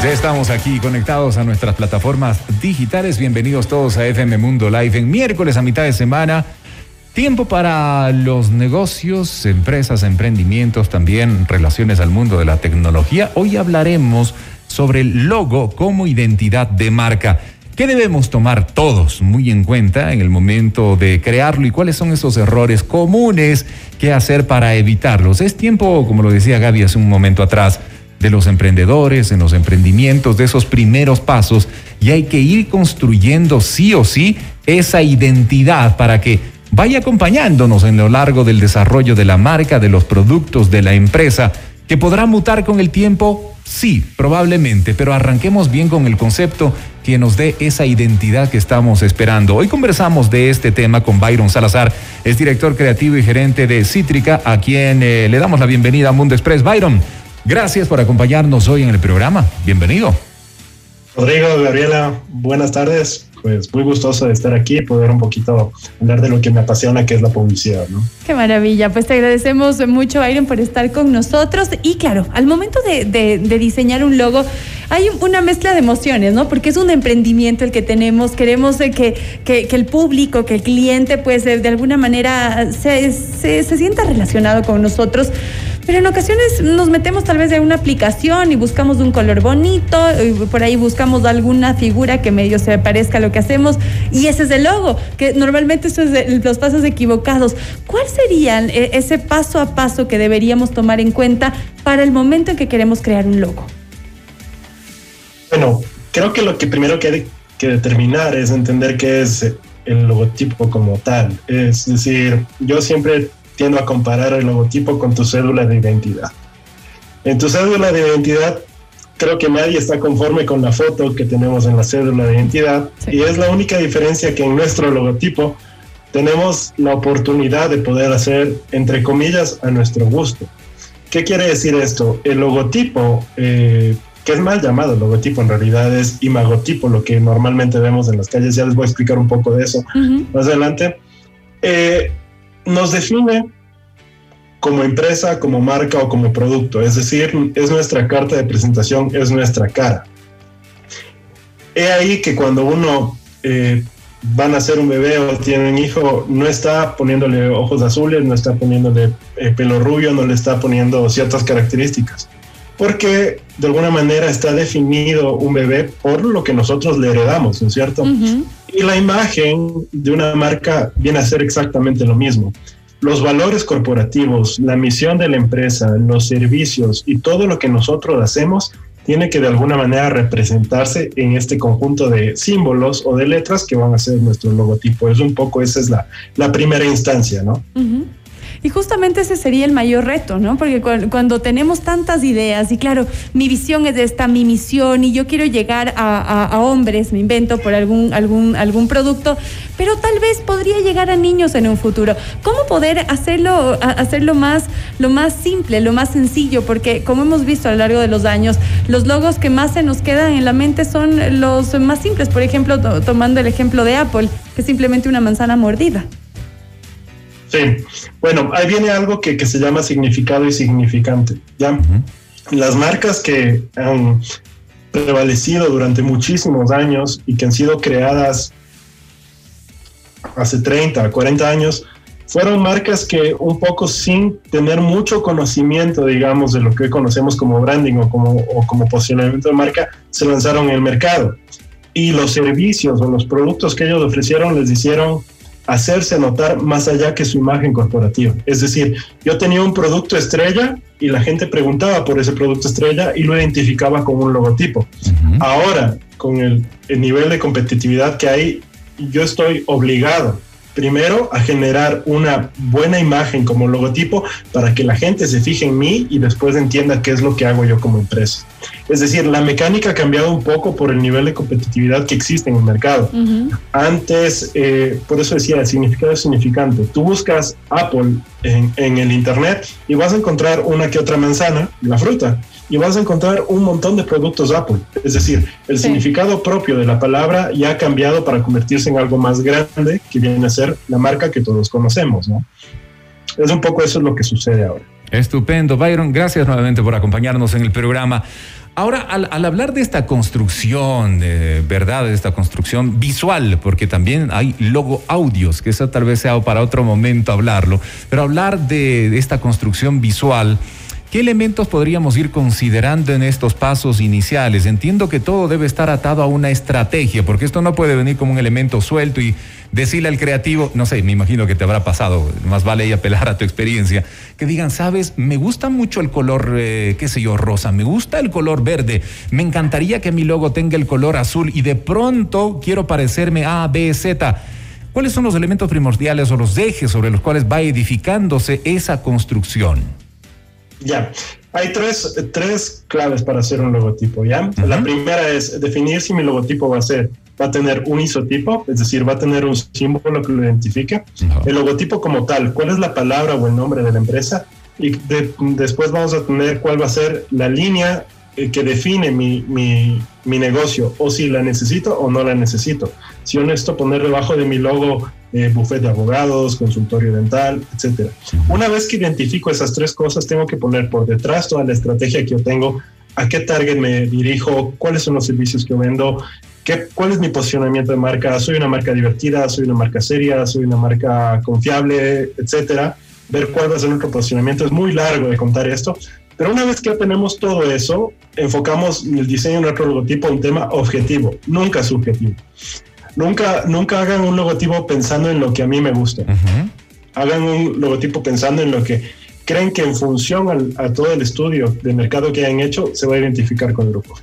Ya estamos aquí conectados a nuestras plataformas digitales. Bienvenidos todos a FM Mundo Live en miércoles a mitad de semana. Tiempo para los negocios, empresas, emprendimientos, también relaciones al mundo de la tecnología. Hoy hablaremos sobre el logo como identidad de marca. ¿Qué debemos tomar todos muy en cuenta en el momento de crearlo y cuáles son esos errores comunes que hacer para evitarlos? Es tiempo, como lo decía Gaby hace un momento atrás, de los emprendedores, en los emprendimientos, de esos primeros pasos, y hay que ir construyendo sí o sí esa identidad para que vaya acompañándonos en lo largo del desarrollo de la marca, de los productos, de la empresa, que podrá mutar con el tiempo, sí, probablemente, pero arranquemos bien con el concepto que nos dé esa identidad que estamos esperando. Hoy conversamos de este tema con Byron Salazar, es director creativo y gerente de Cítrica, a quien le damos la bienvenida a Mundo Express. Byron, gracias por acompañarnos hoy en el programa. Bienvenido. Rodrigo, Gabriela, buenas tardes. Pues muy gustoso de estar aquí y poder un poquito hablar de lo que me apasiona, que es la publicidad, ¿no? Qué maravilla. Pues te agradecemos mucho, Byron, por estar con nosotros. Y claro, al momento de diseñar un logo, hay una mezcla de emociones, ¿no? Porque es un emprendimiento el que tenemos. Queremos que el público, que el cliente, pues de alguna manera se sienta relacionado con nosotros. Pero en ocasiones nos metemos tal vez en una aplicación y buscamos un color bonito, y por ahí buscamos alguna figura que medio se parezca a lo que hacemos, y ese es el logo, que normalmente eso es los pasos equivocados. ¿Cuál sería ese paso a paso que deberíamos tomar en cuenta para el momento en que queremos crear un logo? Bueno, creo que lo que primero que hay que determinar es entender qué es el logotipo como tal. Es decir, yo siempre tiendo a comparar el logotipo con tu cédula de identidad. En tu cédula de identidad, creo que nadie está conforme con la foto que tenemos en la cédula de identidad, sí. Y es la única diferencia que en nuestro logotipo tenemos la oportunidad de poder hacer, entre comillas, a nuestro gusto. ¿Qué quiere decir esto? El logotipo, que es mal llamado logotipo, en realidad es imagotipo, lo que normalmente vemos en las calles. Ya les voy a explicar un poco de eso más adelante. Nos define como empresa, como marca o como producto, es decir, es nuestra carta de presentación, es nuestra cara. He ahí que cuando uno va a nacer un bebé o tiene un hijo, no está poniéndole ojos azules, no está poniéndole pelo rubio, no le está poniendo ciertas características, porque de alguna manera está definido un bebé por lo que nosotros le heredamos, ¿no es cierto? Y la imagen de una marca viene a ser exactamente lo mismo. Los valores corporativos, la misión de la empresa, los servicios y todo lo que nosotros hacemos tiene que de alguna manera representarse en este conjunto de símbolos o de letras que van a ser nuestro logotipo. Es un poco, esa es la primera instancia, ¿no? Y justamente ese sería el mayor reto, ¿no? Porque cuando tenemos tantas ideas, y claro, mi visión es esta, mi misión, y yo quiero llegar a hombres, me invento por algún producto, pero tal vez podría llegar a niños en un futuro. ¿Cómo poder hacerlo lo más simple, lo más sencillo? Porque como hemos visto a lo largo de los años, los logos que más se nos quedan en la mente son los más simples. Por ejemplo, tomando el ejemplo de Apple, que es simplemente una manzana mordida. Sí, bueno, ahí viene algo que se llama significado y significante, ¿ya? Las marcas que han prevalecido durante muchísimos años y que han sido creadas hace 30, 40 años, fueron marcas que un poco sin tener mucho conocimiento, digamos, de lo que hoy conocemos como branding o como posicionamiento de marca, se lanzaron en el mercado. Y los servicios o los productos que ellos ofrecieron les hicieron hacerse notar más allá que su imagen corporativa. Es decir, yo tenía un producto estrella y la gente preguntaba por ese producto estrella y lo identificaba con un logotipo. Ahora, con el nivel de competitividad que hay, yo estoy obligado primero a generar una buena imagen como logotipo para que la gente se fije en mí y después entienda qué es lo que hago yo como empresa. Es decir, la mecánica ha cambiado un poco por el nivel de competitividad que existe en el mercado. Antes, por eso decía, el significado es significante. Tú buscas Apple en el internet y vas a encontrar una que otra manzana, la fruta, y vas a encontrar un montón de productos Apple. Es decir, el significado propio de la palabra ya ha cambiado para convertirse en algo más grande, que viene a ser la marca que todos conocemos, ¿no? Es un poco eso es lo que sucede ahora. Estupendo, Byron. Gracias nuevamente por acompañarnos en el programa. Ahora, al hablar de esta construcción, ¿verdad? De esta construcción visual, porque también hay logo audios, que eso tal vez sea para otro momento hablarlo, pero hablar de esta construcción visual, ¿qué elementos podríamos ir considerando en estos pasos iniciales? Entiendo que todo debe estar atado a una estrategia, porque esto no puede venir como un elemento suelto y decirle al creativo, no sé, me imagino que te habrá pasado, más vale ahí apelar a tu experiencia, que digan, sabes, me gusta mucho el color, qué sé yo, rosa, me gusta el color verde, me encantaría que mi logo tenga el color azul y de pronto quiero parecerme A, B, Z. ¿Cuáles son los elementos primordiales o los ejes sobre los cuales va edificándose esa construcción? Ya, hay tres claves para hacer un logotipo, ¿ya? Uh-huh. La primera es definir si mi logotipo va a tener un isotipo, es decir, va a tener un símbolo que lo identifique. Uh-huh. El logotipo como tal, cuál es la palabra o el nombre de la empresa, y después vamos a tener cuál va a ser la línea que define mi negocio, o si la necesito o no la necesito. Si honesto, poner debajo de mi logo bufete de abogados, consultorio dental, etcétera. Una vez que identifico esas tres cosas, tengo que poner por detrás toda la estrategia que yo tengo, a qué target me dirijo, cuáles son los servicios que yo vendo, cuál es mi posicionamiento de marca, soy una marca divertida, soy una marca seria, soy una marca confiable, etcétera. Ver cuál va a ser nuestro posicionamiento. Es muy largo de contar esto, pero una vez que ya tenemos todo eso, enfocamos el diseño de nuestro logotipo en un tema objetivo, nunca subjetivo. Nunca hagan un logotipo pensando en lo que a mí me gusta. Uh-huh. Hagan un logotipo pensando en lo que creen que en función a todo el estudio de mercado que hayan hecho, se va a identificar con el grupo.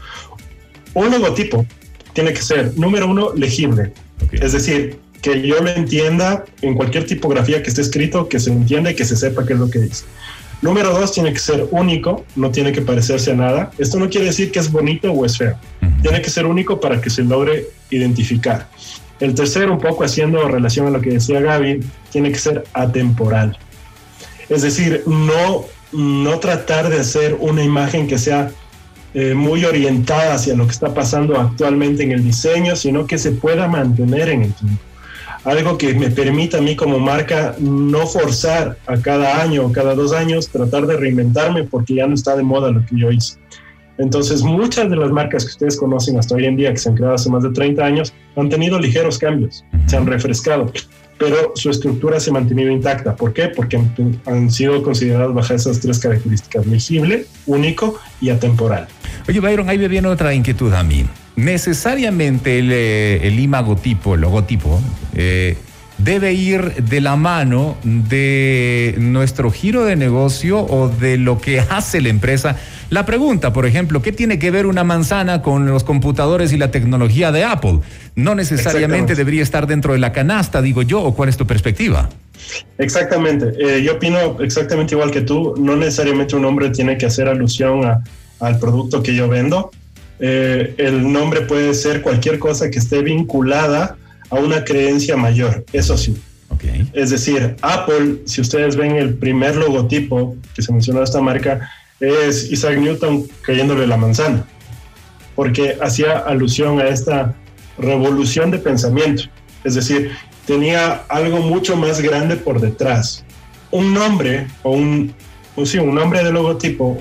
Un logotipo tiene que ser, número uno, legible. Okay. Es decir, que yo lo entienda en cualquier tipografía que esté escrito, que se entienda y que se sepa qué es lo que dice. Número dos, tiene que ser único, no tiene que parecerse a nada. Esto no quiere decir que es bonito o es feo. Uh-huh. Tiene que ser único para que se logre identificar. El tercero, un poco haciendo relación a lo que decía Gaby, tiene que ser atemporal. Es decir, no tratar de hacer una imagen que sea muy orientada hacia lo que está pasando actualmente en el diseño, sino que se pueda mantener en el tiempo. Algo que me permita a mí como marca no forzar a cada año o cada 2 años tratar de reinventarme porque ya no está de moda lo que yo hice. Entonces, muchas de las marcas que ustedes conocen hasta hoy en día, que se han creado hace más de 30 años, han tenido ligeros cambios, se han refrescado, pero su estructura se ha mantenido intacta. ¿Por qué? Porque han sido consideradas bajo esas tres características: legible, único y atemporal. Oye, Byron, ahí me viene otra inquietud a mí. Necesariamente el imagotipo, el logotipo, debe ir de la mano de nuestro giro de negocio o de lo que hace la empresa. La pregunta, por ejemplo, ¿qué tiene que ver una manzana con los computadores y la tecnología de Apple? No necesariamente debería estar dentro de la canasta, digo yo, ¿o cuál es tu perspectiva? Exactamente. Yo opino exactamente igual que tú. No necesariamente un nombre tiene que hacer alusión al producto que yo vendo. El nombre puede ser cualquier cosa que esté vinculada a una creencia mayor, eso sí. Okay. Es decir, Apple, si ustedes ven el primer logotipo que se mencionó de esta marca, es Isaac Newton cayéndole la manzana, porque hacía alusión a esta revolución de pensamiento. Es decir, tenía algo mucho más grande por detrás. Un nombre un nombre de logotipo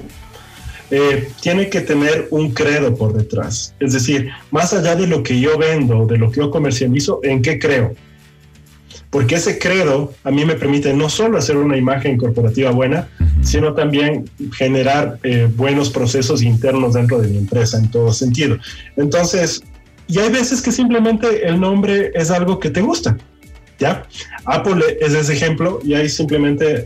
tiene que tener un credo por detrás. Es decir, más allá de lo que yo vendo, de lo que yo comercializo, ¿en qué creo? Porque ese credo a mí me permite no solo hacer una imagen corporativa buena, sino también generar buenos procesos internos dentro de mi empresa en todo sentido. Entonces, y hay veces que simplemente el nombre es algo que te gusta, ¿ya? Apple es ese ejemplo, y hay simplemente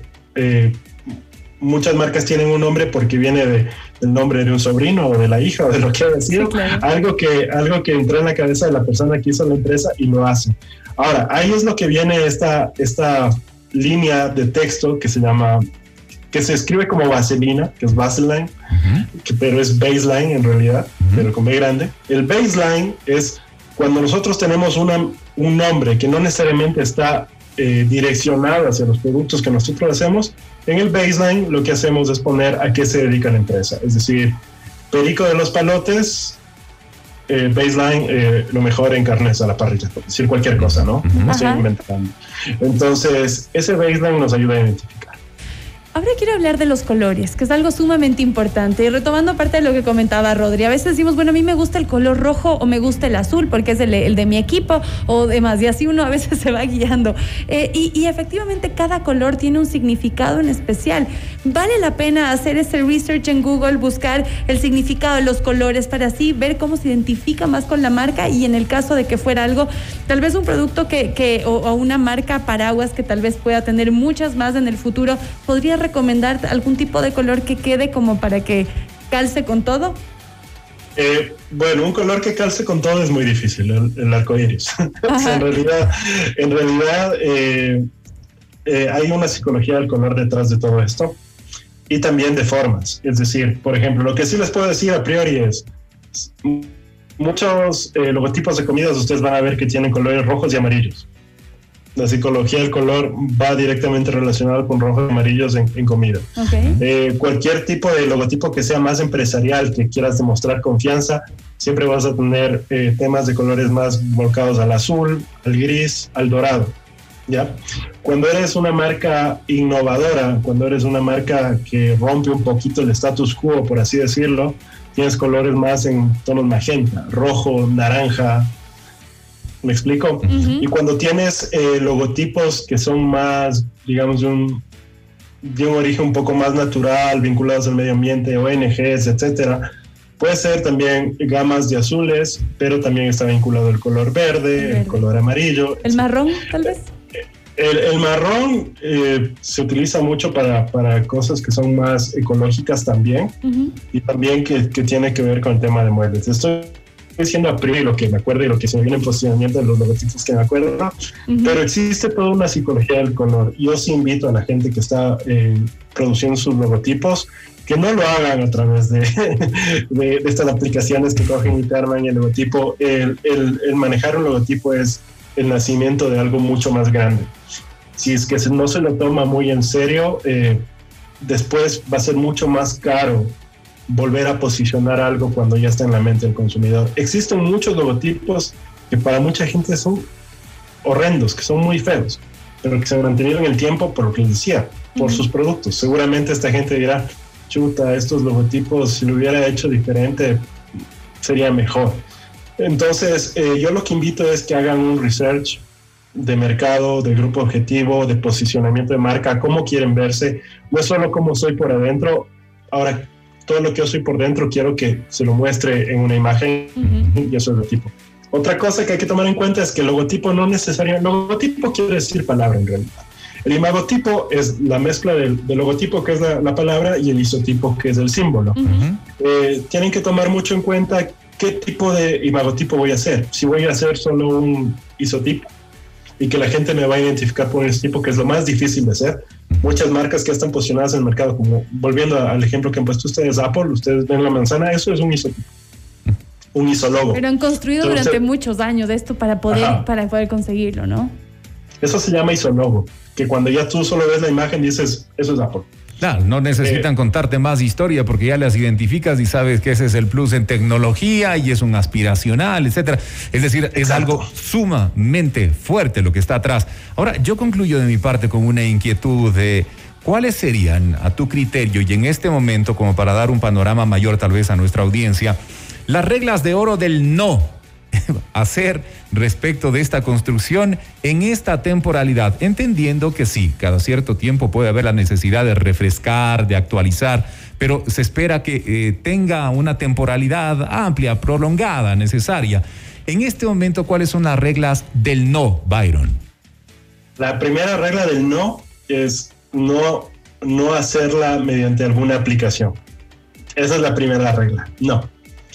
muchas marcas tienen un nombre porque viene del nombre de un sobrino o de la hija o de lo que haya sido, sí, claro. algo que entra en la cabeza de la persona que hizo la empresa y lo hace. Ahora, ahí es lo que viene esta línea de texto que se escribe como vaselina, que es Vaseline, pero es baseline en realidad, pero con B grande. El baseline es cuando nosotros tenemos un nombre que no necesariamente está direccionado hacia los productos que nosotros hacemos. En el baseline lo que hacemos es poner a qué se dedica la empresa, es decir, Perico de los Palotes, baseline, lo mejor en carnes a la parrilla, por decir cualquier cosa, ¿no? No estoy inventando. Entonces, ese baseline nos ayuda a identificar. Ahora quiero hablar de los colores, que es algo sumamente importante. Y retomando parte de lo que comentaba Rodri, a veces decimos, bueno, a mí me gusta el color rojo o me gusta el azul porque es el de mi equipo o demás. Y así uno a veces se va guiando. Y efectivamente cada color tiene un significado en especial. Vale la pena hacer ese research en Google, buscar el significado de los colores para así ver cómo se identifica más con la marca, y en el caso de que fuera algo, tal vez un producto o una marca paraguas que tal vez pueda tener muchas más en el futuro, ¿podría recomendar algún tipo de color que quede como para que calce con todo? Bueno, un color que calce con todo es muy difícil, el arco iris. O sea, en realidad hay una psicología del color detrás de todo esto, y también de formas. Es decir, por ejemplo, lo que sí les puedo decir a priori es, muchos logotipos de comidas ustedes van a ver que tienen colores rojos y amarillos. La psicología del color va directamente relacionada con rojos y amarillos en comida. Okay. Cualquier tipo de logotipo que sea más empresarial, que quieras demostrar confianza, siempre vas a tener temas de colores más volcados al azul, al gris, al dorado. ¿Ya? Cuando eres una marca innovadora, cuando eres una marca que rompe un poquito el status quo, por así decirlo, tienes colores más en tonos magenta, rojo, naranja. ¿Me explico? Uh-huh. Y cuando tienes logotipos que son más, digamos, de un origen un poco más natural, vinculados al medio ambiente, ONGs, etcétera, puede ser también gamas de azules, pero también está vinculado el color verde, el color amarillo. ¿El marrón, tal vez? El marrón se utiliza mucho para cosas que son más ecológicas también, uh-huh, y también que tiene que ver con el tema de muebles. Estoy diciendo a priori lo que me acuerdo y lo que se me viene en posicionamiento de los logotipos que me acuerdo, uh-huh, pero existe toda una psicología del color. Yo sí invito a la gente que está produciendo sus logotipos que no lo hagan a través de estas aplicaciones que cogen y te arman el logotipo. El manejar un logotipo es el nacimiento de algo mucho más grande. Si es que no se lo toma muy en serio, después va a ser mucho más caro volver a posicionar algo cuando ya está en la mente del consumidor. Existen muchos logotipos que para mucha gente son horrendos, que son muy feos, pero que se han mantenido en el tiempo por lo que les decía, por sus productos. Seguramente esta gente dirá, chuta, estos logotipos, si lo hubiera hecho diferente, sería mejor. Entonces, yo lo que invito es que hagan un research de mercado, de grupo objetivo, de posicionamiento de marca, cómo quieren verse, no solo cómo soy por adentro. Ahora, todo lo que yo soy por dentro quiero que se lo muestre en una imagen, uh-huh, y eso es el logotipo. Otra cosa que hay que tomar en cuenta es que el logotipo no necesariamente, logotipo quiere decir palabra en realidad. El imagotipo es la mezcla del logotipo, que es la palabra, y el isotipo, que es el símbolo. Uh-huh. Tienen que tomar mucho en cuenta qué tipo de imagotipo voy a hacer. Si voy a hacer solo un isotipo y que la gente me va a identificar por un isotipo, que es lo más difícil de hacer. Muchas marcas que están posicionadas en el mercado, como volviendo al ejemplo que han puesto ustedes, Apple, ustedes ven la manzana, eso es un isotipo, un isólogo. Pero han construido durante muchos años esto para poder conseguirlo, ¿no? Eso se llama isólogo, que cuando ya tú solo ves la imagen dices, eso es Apple. Claro, no necesitan contarte más historia porque ya las identificas y sabes que ese es el plus en tecnología y es un aspiracional, etcétera. Es decir, es algo sumamente fuerte lo que está atrás. Ahora, yo concluyo de mi parte con una inquietud de cuáles serían, a tu criterio y en este momento, como para dar un panorama mayor tal vez a nuestra audiencia, las reglas de oro del no hacer respecto de esta construcción en esta temporalidad, entendiendo que sí, cada cierto tiempo puede haber la necesidad de refrescar, de actualizar, pero se espera que tenga una temporalidad amplia, prolongada, necesaria. En este momento, ¿cuáles son las reglas del no, Byron? La primera regla del no es no hacerla mediante alguna aplicación. Esa es la primera regla, no.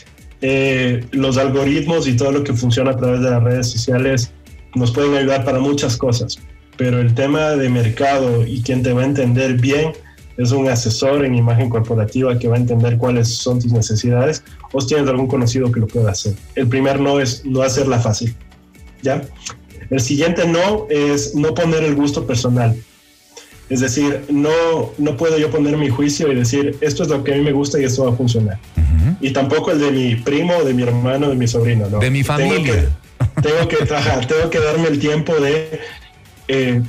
Los algoritmos y todo lo que funciona a través de las redes sociales nos pueden ayudar para muchas cosas, pero el tema de mercado y quien te va a entender bien es un asesor en imagen corporativa que va a entender cuáles son tus necesidades, o si tienes algún conocido que lo pueda hacer. El primer no es no hacerla fácil, ¿ya? El siguiente no es no poner el gusto personal. Es decir, no puedo yo poner mi juicio y decir esto es lo que a mí me gusta y esto va a funcionar. Uh-huh. Y tampoco el de mi primo, de mi hermano, de mi sobrino, ¿no? De mi familia. Tengo que darme el tiempo de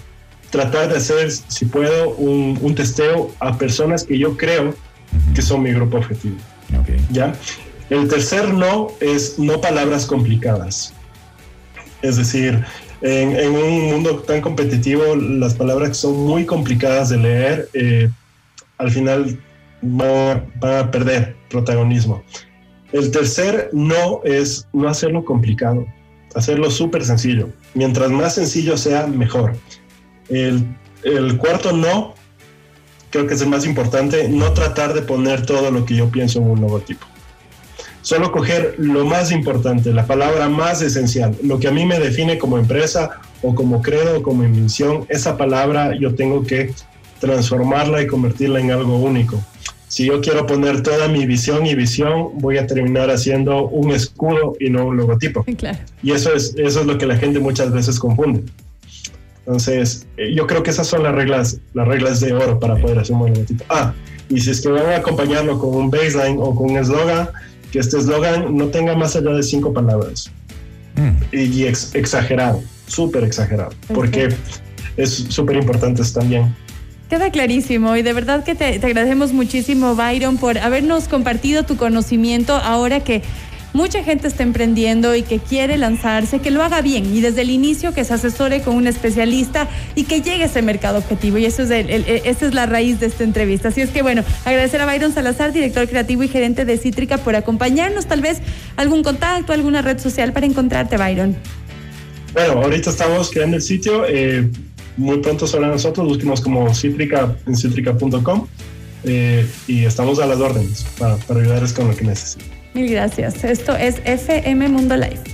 tratar de hacer, si puedo, un testeo a personas que yo creo que son mi grupo objetivo. Okay. ¿Ya? El tercer no es no palabras complicadas. Es decir, en un mundo tan competitivo, las palabras que son muy complicadas de leer, al final van a perder protagonismo. El tercer no es no hacerlo complicado, hacerlo súper sencillo. Mientras más sencillo sea, mejor. El cuarto no, creo que es el más importante, no tratar de poner todo lo que yo pienso en un logotipo. Solo coger lo más importante, la palabra más esencial, lo que a mí me define como empresa o como credo o como misión. Esa palabra yo tengo que transformarla y convertirla en algo único. Si yo quiero poner toda mi visión voy a terminar haciendo un escudo y no un logotipo. Claro. Y eso es lo que la gente muchas veces confunde. Entonces, yo creo que esas son las reglas de oro para poder hacer un buen logotipo. Y si es que van a acompañarlo con un baseline o con un eslogan, que este eslogan no tenga más allá de 5 palabras. Y exagerado, súper exagerado, porque es súper importante eso también. Queda clarísimo y de verdad que te agradecemos muchísimo, Byron, por habernos compartido tu conocimiento ahora que mucha gente está emprendiendo y que quiere lanzarse, que lo haga bien y desde el inicio que se asesore con un especialista y que llegue a ese mercado objetivo, y eso es esa es la raíz de esta entrevista. Así es que bueno, agradecer a Byron Salazar, director creativo y gerente de Cítrica, por acompañarnos. Tal vez algún contacto, alguna red social para encontrarte, Byron. Bueno, ahorita estamos creando el sitio, muy pronto sobre nosotros, búsquenos como Cítrica en cítrica.com, y estamos a las órdenes para ayudarles con lo que necesiten. Mil gracias. Esto es FM Mundo Live.